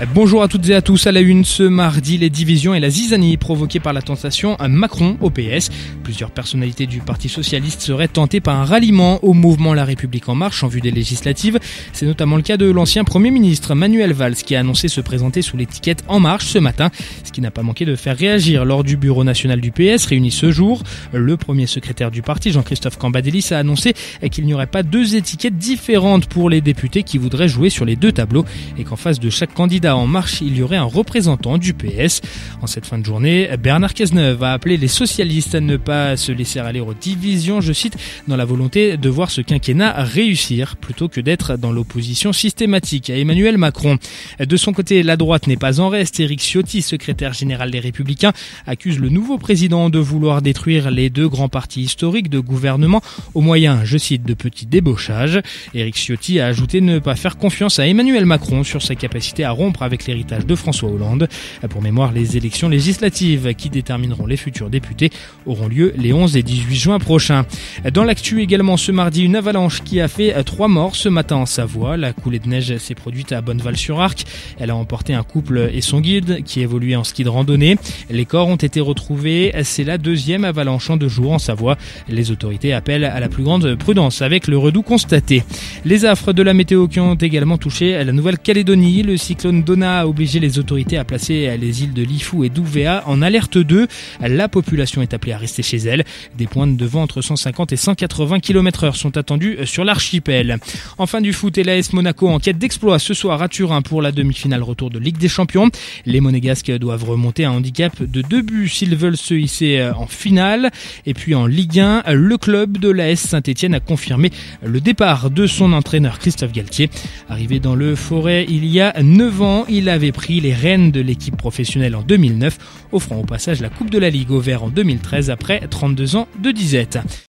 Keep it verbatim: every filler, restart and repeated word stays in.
Bonjour à toutes et à tous. À la une ce mardi, les divisions et la zizanie provoquées par la tentation Macron au P S. Plusieurs personnalités du Parti Socialiste seraient tentées par un ralliement au mouvement La République En Marche en vue des législatives. C'est notamment le cas de l'ancien Premier ministre Manuel Valls qui a annoncé se présenter sous l'étiquette En Marche ce matin, ce qui n'a pas manqué de faire réagir lors du bureau national du P S réuni ce jour. Le premier secrétaire du parti, Jean-Christophe Cambadélis, a annoncé qu'il n'y aurait pas deux étiquettes différentes pour les députés qui voudraient jouer sur les deux tableaux et qu'en face de chaque candidat En Marche, il y aurait un représentant du P S. En cette fin de journée, Bernard Cazeneuve a appelé les socialistes à ne pas se laisser aller aux divisions, je cite, dans la volonté de voir ce quinquennat réussir plutôt que d'être dans l'opposition systématique à Emmanuel Macron. De son côté, la droite n'est pas en reste. Éric Ciotti, secrétaire général des Républicains, accuse le nouveau président de vouloir détruire les deux grands partis historiques de gouvernement au moyen, je cite, de petits débauchages. Éric Ciotti a ajouté ne pas faire confiance à Emmanuel Macron sur sa capacité à rompre avec l'héritage de François Hollande. Pour mémoire, les élections législatives qui détermineront les futurs députés auront lieu les onze et dix-huit juin prochains. Dans l'actu également ce mardi, une avalanche qui a fait trois morts ce matin en Savoie. La coulée de neige s'est produite à Bonneval-sur-Arc. Elle a emporté un couple et son guide qui évoluait en ski de randonnée. Les corps ont été retrouvés. C'est la deuxième avalanche en deux jours en Savoie. Les autorités appellent à la plus grande prudence avec le redout constaté. Les affres de la météo qui ont également touché la Nouvelle-Calédonie. Le cyclone Donna a obligé les autorités à placer les îles de Lifou et d'Ouvéa en alerte deux. La population est appelée à rester chez elle. Des pointes de vent entre cent cinquante et cent quatre-vingts kilomètres heure sont attendues sur l'archipel. Enfin du foot, et l'A S Monaco en quête d'exploit ce soir à Turin pour la demi-finale retour de Ligue des Champions. Les Monégasques doivent remonter un handicap de deux buts s'ils veulent se hisser en finale. Et puis en Ligue un, le club de l'A S Saint-Etienne a confirmé le départ de son entraîneur Christophe Galtier. Arrivé dans le Forêt il y a neuf ans, il avait pris les rênes de l'équipe professionnelle en deux mille neuf, offrant au passage la Coupe de la Ligue aux Verts en deux mille treize après trente-deux ans de disette.